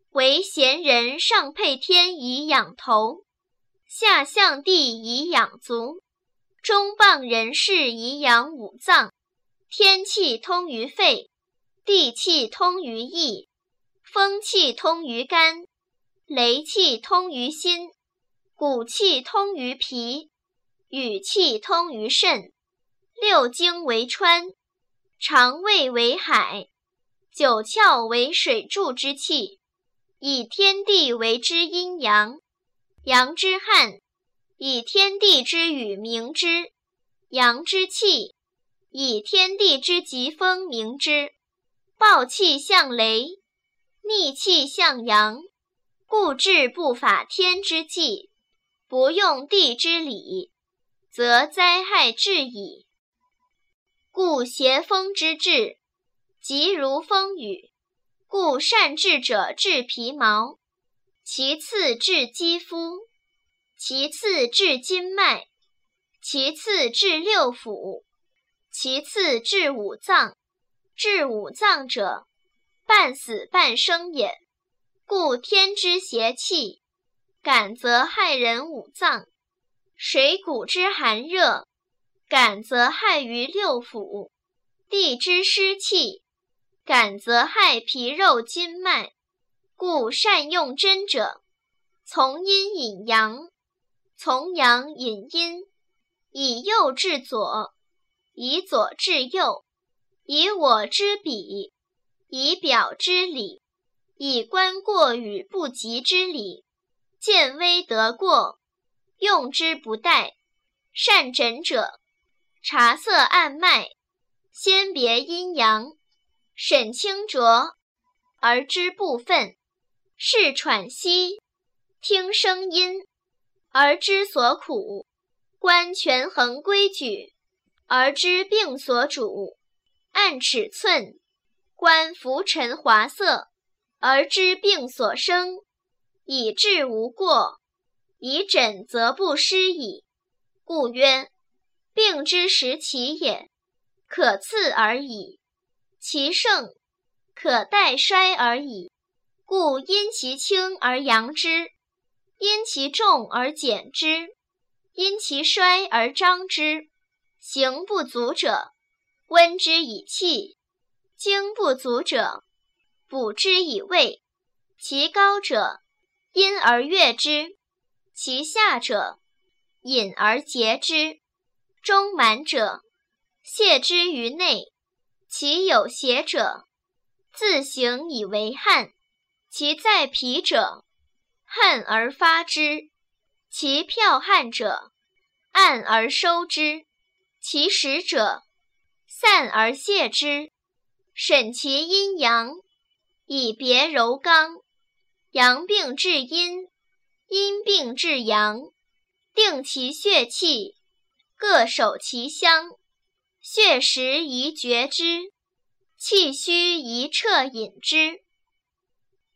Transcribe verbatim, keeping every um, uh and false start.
为贤人上配天以养头，下象地以养足，中傍人士以养五脏。天气通于肺，地气通于翼，风气通于肝，雷气通于心，骨气通于脾，雨气通于肾。六经为川，肠胃为海，九窍为水柱之气，以天地为之阴阳，阳之汉，以天地之宇明之，阳之气，以天地之疾风明之。暴气向雷，逆气向阳，故治不法天之纪，不用地之理，则灾害至矣。故邪风之至，疾如风雨，故善治者治皮毛，其次治肌肤，其次治筋脉，其次治六腑，其次治五脏。治五脏者，半死半生也。故天之邪气，感则害人五脏；水谷之寒热，感则害于六腑；地之湿气，感则害皮肉筋脉。故善用针者，从阴引阳，从阳引阴，以右治左，以左治右，以我之彼，以表之里，以观过与不及之理，见微得过，用之不殆。善诊者，察色按脉，先别阴阳，审清浊，而知部分；视喘息，听声音，而知所苦；观权衡规矩，而知病所主；按尺寸，观浮沉华色，而知病所生。以治无过，以诊则不失矣。故曰：病之时起也，可次而已；其盛，可待衰而已。故因其轻而扬之，因其重而减之，因其衰而张之。形不足者，温之以气；精不足者，补之以味。其高者，因而悦之；其下者，饮而竭之。中满者，泻之于内；其有邪者，自行以为汗；其在皮者，汗而发之；其剽汗者，按而收之；其实者，散而泄之。审其阴阳，以别柔刚，阳病治阴，阴病治阳，定其血气，各守其乡。血实宜绝之，气虚宜彻饮之。